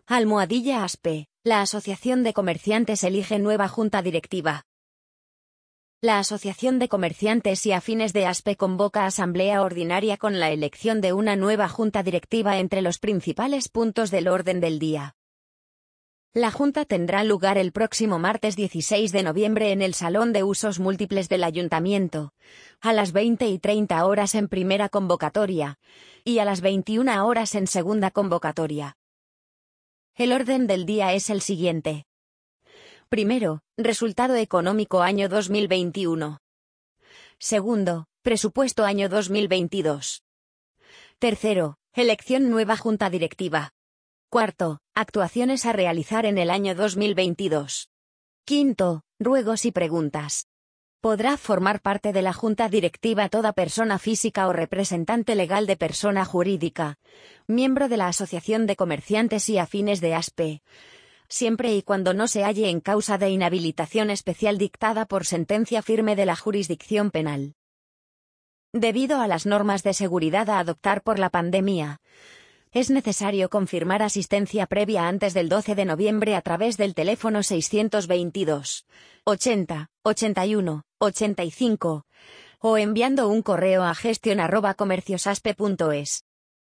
Almohadilla ASPE, la Asociación de Comerciantes elige nueva junta directiva. La Asociación de Comerciantes y Afines de ASPE convoca asamblea ordinaria con la elección de una nueva junta directiva entre los principales puntos del orden del día. La junta tendrá lugar el próximo martes 16 de noviembre en el Salón de Usos Múltiples del Ayuntamiento, a las 20:30 horas en primera convocatoria, y a las 21 horas en segunda convocatoria. El orden del día es el siguiente. Primero, resultado económico año 2021. Segundo, presupuesto año 2022. Tercero, elección nueva junta directiva. Cuarto, actuaciones a realizar en el año 2022. Quinto, ruegos y preguntas. Podrá formar parte de la junta directiva toda persona física o representante legal de persona jurídica, miembro de la Asociación de Comerciantes y Afines de ASPE, siempre y cuando no se halle en causa de inhabilitación especial dictada por sentencia firme de la jurisdicción penal. Debido a las normas de seguridad a adoptar por la pandemia, es necesario confirmar asistencia previa antes del 12 de noviembre a través del teléfono 622 80 81 85 o enviando un correo a gestion@comerciosaspe.es.